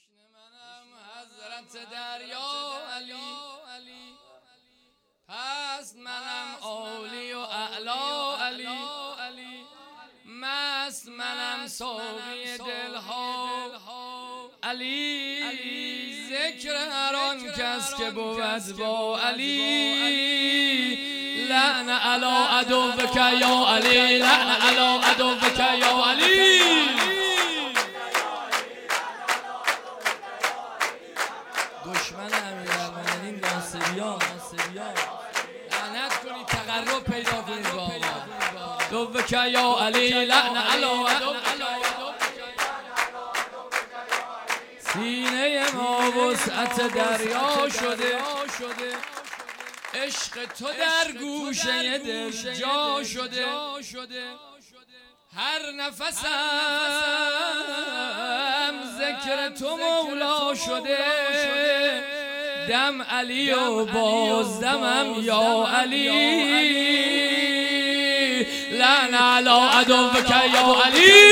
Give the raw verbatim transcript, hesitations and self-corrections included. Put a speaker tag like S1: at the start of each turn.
S1: تشنه منم حضرت دریا علی، پس منم اولی و اعلا علی، مست منم ساقی دلها علی، ذکر هر آن کس که بود با علی، لعن علی عدوک یا علی، لعن علی عدوک یا علی. دشمن امیرالمومنین ناصریان لعنت کنید، تقرب پیدا کنید با آقا. عدوک یا علی، لعن علی عدوک. سینه ما وسعت دریا شده، عشق تو در گوشه دل جا شده، هر نفسم ذکر تو مولا شده، دم علی و بازدمم یا علی، لعن علی عدوک یا علی.